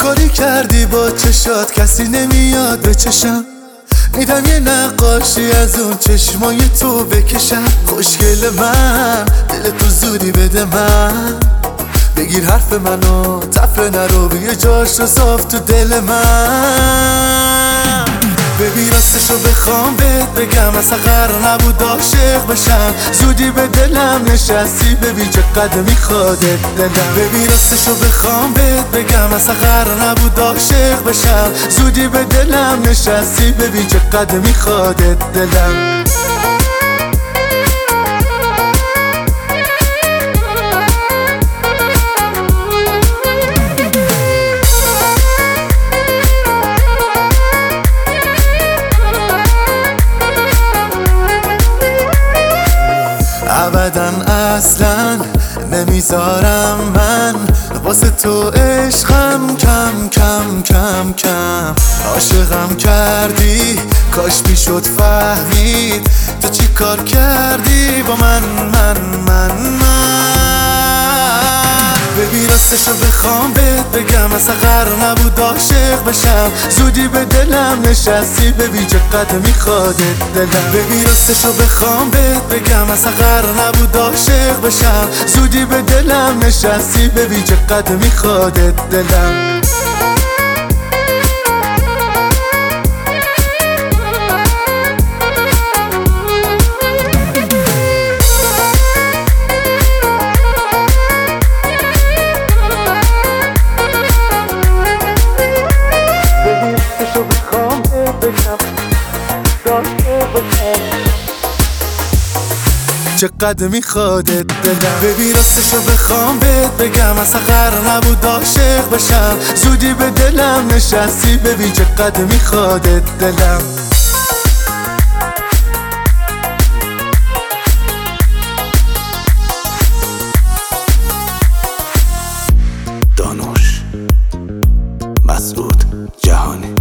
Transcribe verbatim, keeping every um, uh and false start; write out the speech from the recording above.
کاری کردی با چشات کسی نمیاد به چشم، میدم یه نقاشی از اون چشمای تو بکشم. خوشگل من دل تو زودی بده من، بگیر حرف منو تفره نرو بیا جاش رو صاف تو دل من. ببین راستشو بخوام بهت بگم اصلا قرار نبود عاشق بشم، زودی به دلم نشستی ببین چقدر میخوادت دلم. ببین راستشو بخوام بهت بگم اصلا قرار نبود عاشق بشم، زودی به دلم نشستی ببین چقدر میخوادت دلم. ابداً اصلاً نمیذارم من واسه تو عشقم کم کم کم کم. عاشقم کردی کاش میشد فهمید تو چی کار کردی با من من من من. ببین راستشو بخوام بهت بگم اصلا قرار نبود عاشق بشم، زودی به دلم نشستی ببین چقدر میخوادت دلم. ببین راستشو بخوام بهت بگم اصلا قرار نبود عاشق بشم، زودی به دلم نشستی ببین چقدر میخوادت دلم. چقدر میخوادت دلم. ببین راستشو بخوام بهت بگم اصلا قرار نبود عاشق بشم، زودی به دلم نشستی ببین چقدر میخوادت دلم. دانوش مسعود جهانی.